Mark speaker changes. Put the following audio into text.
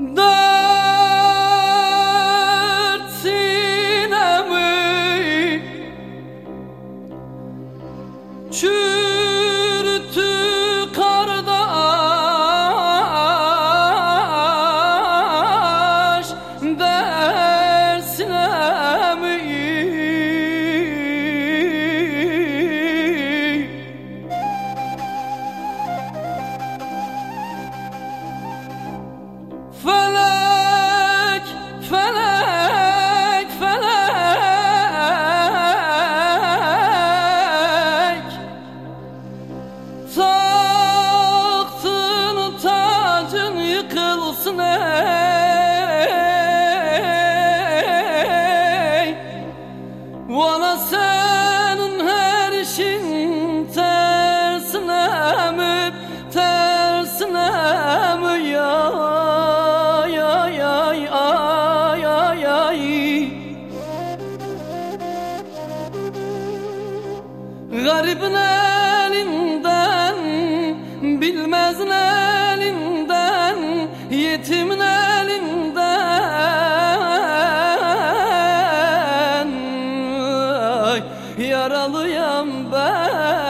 Speaker 1: Dert sinemi çürüttü kardeş, dert sinemi felek, felek, felek taktın tacın yıkılsın ey. Valla senin her işin tersine mi, tersine mi ya? Garibin elinden, bilmezin elinden, yetimin elinden ay, yaralıyam ben.